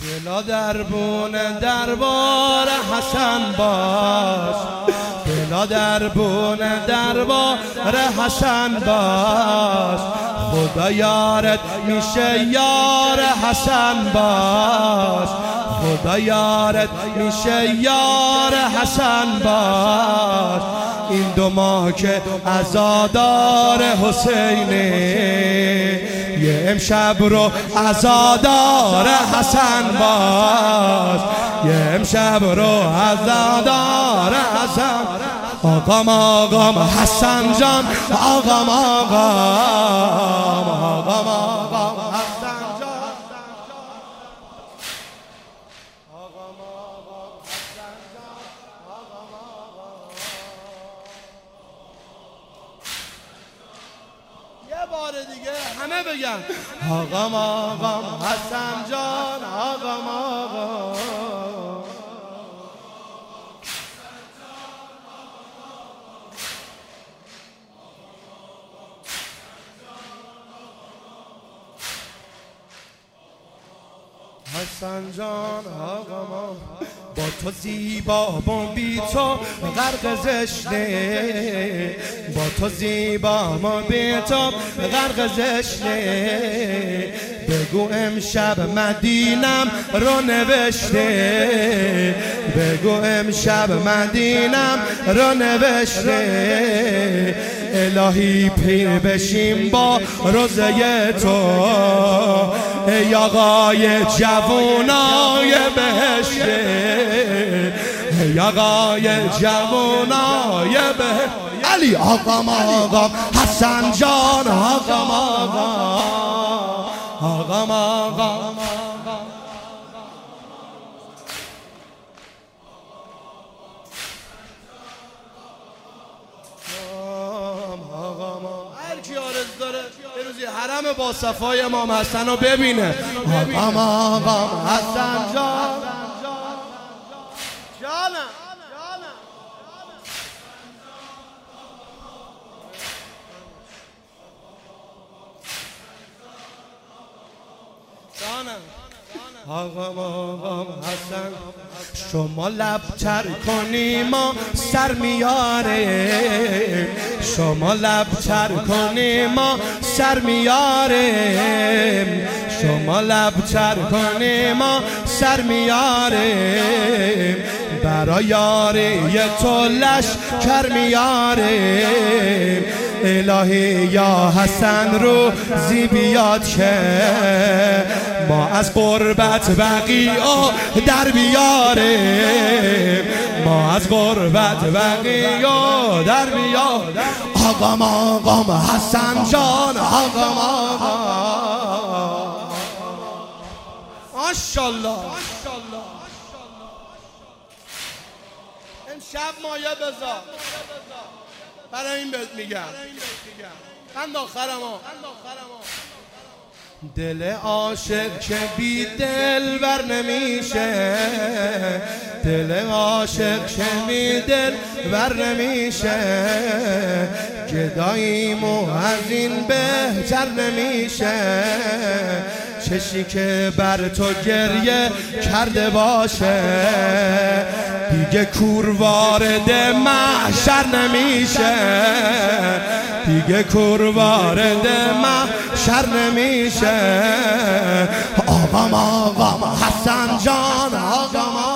دلا دربون دربار حسن باش، دلا دربون دربار حسن باش، خدا یارت میشه یار حسن باش، خدا یارت میشه یار حسن باش. این دو ماه که عزادار حسینه، یه امشب رو عزادار حسن باش، یه امشب رو عزادار حسن. آقام آقام حسن جان، آقام آقام، آقام آقام حسن جان، آقام آقام حسن جان، آقام آقام. یه بار دیگه همه بگن آقام آقام حسن جان، آقام آقام. حسن جان آقا با تو زیبا بم بی تو غرق زشته، با تو زیبا ما بی تو غرق زشته. بگو امشب مدینم رو نوشته، بگو امشب مدینم رو نوشته. الهی پیر بشیم با روزه تو، ای آقای جوانای بهشته، ای آقای جوانای بهشته. علی آقام آقام حسن جان، آقام آقام، آقام آقام. هر کی آرزو داره یه روزی حرم با صفای امام حسن رو ببینه. آقام آقام حسن جان، جانم آقام آقام حسن. شما لب تر کنی ما سر میاریم، شما لب تر کنی ما سر میاریم، شما لب تر کنی ما سر میاریم. برای یاری تو لشکر میاریم. الهی یا حسن رو بیاد که ما از قربت بقیع در بیاریم، ما از قربت بقیع در بیاریم. آقام آقام حسن جان، آقام آقام. ماشاءالله امشب مایه بذار، برای این بهت میگم قند آخرمو. دل عاشق که بی دل بر نمیشه، دل عاشق که بی دل بر نمیشه. گداییمو از این بهتر نمیشه. چشی که بر تو گریه کرده باشه، دیگه کور وارد محشر نمیشه، دیگه کور وارد محشر نمیشه. آقام آقام حسن جان، آقام